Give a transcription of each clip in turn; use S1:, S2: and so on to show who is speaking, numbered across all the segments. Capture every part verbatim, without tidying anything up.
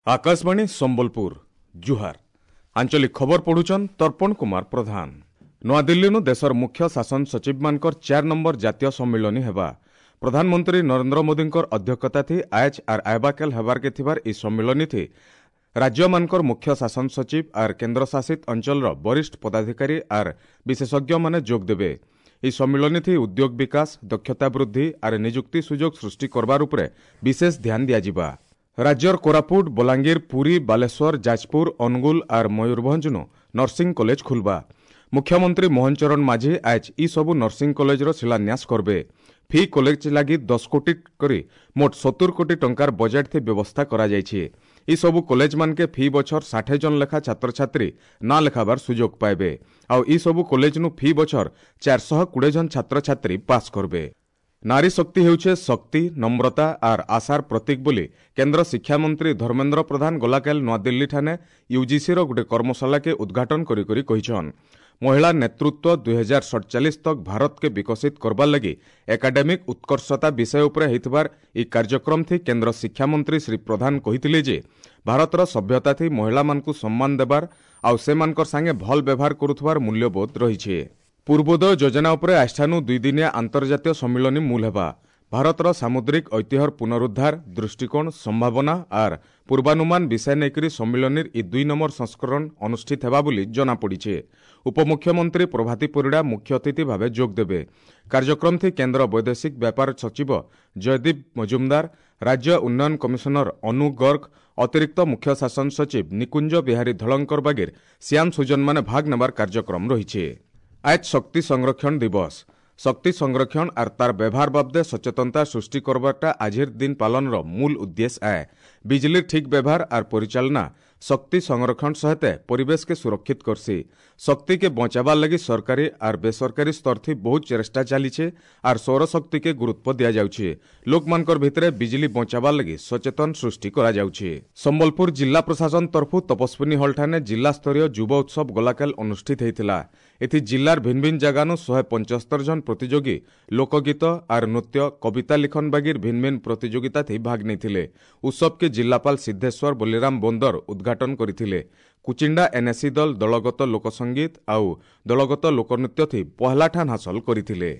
S1: आकाशवाणी संबलपुर जुहार आंचलिक खबर पढ़ुचन तर्पण कुमार प्रधान। नवा दिल्ली देशर मुख्य शासन सचिव मानकर चार नंबर जातीय सम्मिलनी हेबा प्रधानमंत्री नरेंद्र मोदी अध्यक्षता थी आज आर आयबाकेल हेबार के थिबार ई सम्मिलनी थी राज्य मानकर मुख्य शासन सचिव आर केन्द्र शासित अंचल वरिष्ठ पदाधिकारी आर विशेषज्ञ माने जोग देबे। ई सम्मिलनी थी उद्योग विकास दक्षता वृद्धि आर निजुक्ति सुजोग सृष्टि करबार उपरे विशेष ध्यान दियाजिबा। राज्यर कोरापुट बलांगीर पुरी बालेश्वर जाजपुर अनुगुल आर मयूरभंज नु नर्सिंग कॉलेज खुलबा। मुख्यमंत्री मोहन चरण माझी आज ई सबु नर्सिंग कॉलेज रो शिलान्यास करबे। फी कॉलेज लगी दस कोटी करी मोट सत्तर कोटी टंकार बजेट थी व्यवस्था करा जायछि। ई सबु कॉलेज मान के फी बछर साठ जन लेखा छात्र छात्री ना लेखाबार सुजोग पाइबे। आउ ई सबु कॉलेज नु फी बछर चार सौ बीस जन छात्र छात्री पास करबे। नारी शक्ति हेउछे शक्ति नम्रता आर आशार प्रतीक बोली केन्द्र शिक्षा मंत्री धर्मेन्द्र प्रधान गलाकाल नवा दिल्ली ठाने यूजीसी रो गुटे कर्मशाला के उद्घाटन करी करी कहिछन महिला नेतृत्व दुई हजार सड़चालीस तक भारत के विकसित करबार लगी एकाडेमिक उत्कर्षता विषय उपरे हेतबार ई कार्यक्रम थी केन्द्र शिक्षा मंत्री श्री प्रधान कहिथिले जे भारतर सभ्यता थी महिला मानकु सम्मान देबार आउ से मानकर संगे भल व्यवहार करुथबार मूल्यबोध रहिछे। पूर्वोदय योजना उपरे आष्ठानु दुई दिनिया अंतर्जातीय सम्मिलनी मूल हेबा। भारतर सामुद्रिक ऐतिह्यर पुनरुद्धार दृष्टिकोण संभावना आर पूर्वानुमान विषय नेकरी सम्मिलनीर ई दुई नंबर संस्करण अनुष्ठित हेबा बोली जना पड़िछे। उपमुख्यमंत्री प्रभाती परिड़ा मुख्य अतिथि भावे जोग देबे। कार्यक्रम थी केन्द्र वैदेशिक व्यापार सचिव जयदीप मजुमदार राज्य उन्नयन कमिशनर अनु गर्ग अतिरिक्त मुख्य शासन सचिव निकुंज बिहारी धलंकर बागिर श्याम सुजन माने भाग नेबार कार्यक्रम रहिछे। आज शक्ति संरक्षण दिवस। शक्ति संरक्षण आर तार व्यवहार बाबदे सचेतनता सृष्टि करबाटा आजिर दिन पालन रो मूल उद्देश्य आए। बिजली ठीक व्यवहार आर परिचालना शक्ति संरक्षण सहित परिवेश के सुरक्षित करसी। शक्ति के बचावार लगी सरकारी आर बेसरकारी स्तर थी बहुत चेष्टा चलीछे आर सौर शक्ति के गुरुत्व दिया जाउछे। लोक मानकर भितरे बिजली बचावार लगी सचेतन सृष्टि करा जाउछे। संबलपुर जिला प्रशासन तरफु तपस्विनी हॉल ठाने जिला स्तरीय युवा उत्सव गलाकाल अनुष्ठित हेतिला। एथि जिलार भिन्न भिन्न जगानु शहे पंचहत्तर जन प्रतियोगी लोकगीत आर नृत्य कविता लिखन बागिर भिन्न भिन्न प्रतियोगिता थी भाग नहीं। उत्सव के जिलापाल सिद्धेश्वर बलिराम बोंदर उद्घाटन करथिले। कुचिंडा एनएससी दल दलगत लोकसंगीत आउ दलगत लोकनृत्य थी पहला ठान हासिल करथिले।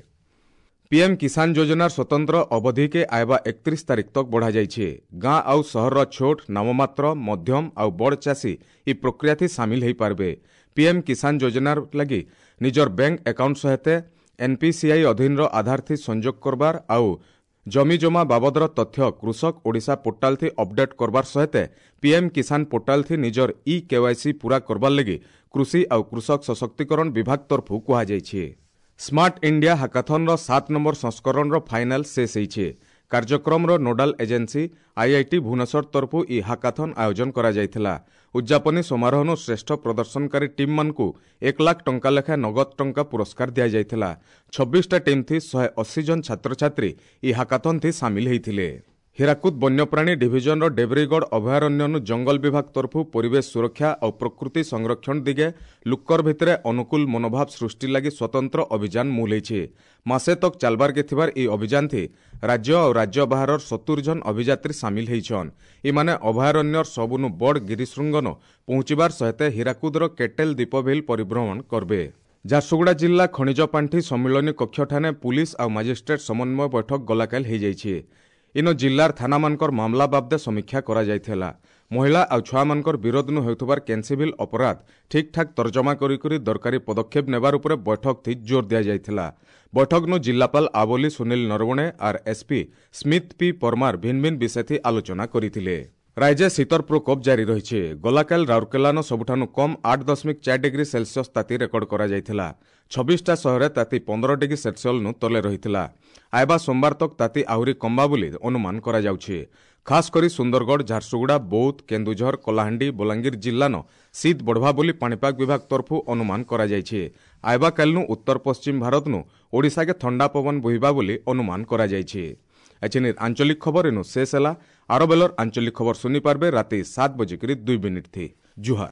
S1: पीएम किसान योजनार स्वतंत्र अवधि के आयबा एकतीस तारीख तक बढ़ा जाइछे। गाँ आउ सहर छोट नाममात्र मध्यम आउ बड़ चाषी ई प्रक्रिया थी सामिल हो पारबे। पीएम किसान योजनार लगी निजर बैंक अकाउंट सहित एनपीसीआई अधीन रो आधार थी संजोग करबार आउ जमी जमा बाबदर तथ्य कृषक ओडिशा पोर्टाल थी अपडेट करबार सहित पीएम किसान पोर्टाल थी निजर ई केवाईसी पूरा करबार लगी कृषि आउ कृषक सशक्तिकरण विभाग तरफु कहा जाइछे। स्मार्ट इंडिया हाकाथन रो सात नंबर संस्करण रो फाइनल शेष होइछे। कार्यक्रम रो नोडाल एजेंसी आईआईटी भुवनेश्वर तरफु ई हाकाथन आयोजन करा जायथिला। उद्यापनी समारोह नु श्रेष्ठ प्रदर्शनकारी टीम मानकु एक लाख टंका लेखा नगद टंका पुरस्कार दिया जायथिला। छब्बीस टा टीम थी शहे अस्सी जन छात्र छात्री ई हाकाथन थी सामिल हेथिले। हीराकुद वन्यप्राणी डिविजन रो डेबरीगढ़ अभयारण्य नु जंगल विभाग तरफु परिवेश सुरक्षा और प्रकृति संरक्षण दिगे लुक्कर भितरे अनुकूल मनोभाव सृष्टि लगी स्वतंत्र अभियान मूल होइछे। मासे तक चलबार के थिबार ई अभियान थी राज्य और राज्य बाहर सत्तर जन अभियात्री सामिल होइछन। ई माने अभयारण्यर सबुनु बड़ गिरिशृंगन पहुंचबार सहित हीराकुदर केटेल दीपभिल परिभ्रमण करबे। झारसुगुड़ा जिला खनिज पांठी सम्मिलनी कक्ष ठाने पुलिस और मजिस्ट्रेट समन्वय बैठक गलाकाल हो जाइछे। इन जिलार थाना मानकर मामला बाबदे समीक्षा करा जायथिला। महिला और छुआ मानकर विरोध नु हेउथबार कैंसिविल अपराध ठीक ठाक तर्जमा करी करी दरकारी पदक्षेप नेबार उपरे बैठक थी जोर दिया जायथिला। बैठक नु जिलापाल आवली सुनील नरवणे और एसपी स्मिथ पी परमार भिन्न भिन्न विषय थी आलोचना करिथिले। राज्य शीतर प्रकोप जारी रही। गलाकाल राउरकेला सबुठानु कम आठ दशमिक चार डिग्री सेल्सियस ताती रेकर्ड करा जायथिला। छब्बीस टा सहर ताती पंद्रह डिग्री सेल्सियस नु तले रहिथिला। आयबा सोमवार तक ताती आहुरी कम्बा बोली अनुमान करा जाउछे। खास करी सुंदरगढ़ झारसुगुड़ा बौद्ध केन्दुझर कलाहांडी बलांगीर जिल्लानो शीत बढ़वा बोली पाणीपाग विभाग तरफु अनुमान करा जायछे। आयबा कालनु उत्तर पश्चिम भारत नु ओडिशा के ठंडा पवन बहिबा बोली अनुमान करा जायछे। एचेनिर आंचलिक खबर एनु शेष ହେଲା। आरो बेलर आंचलिक खबर सुनी पारबे राति सात बजे दुई मिनिट थी। जुहार।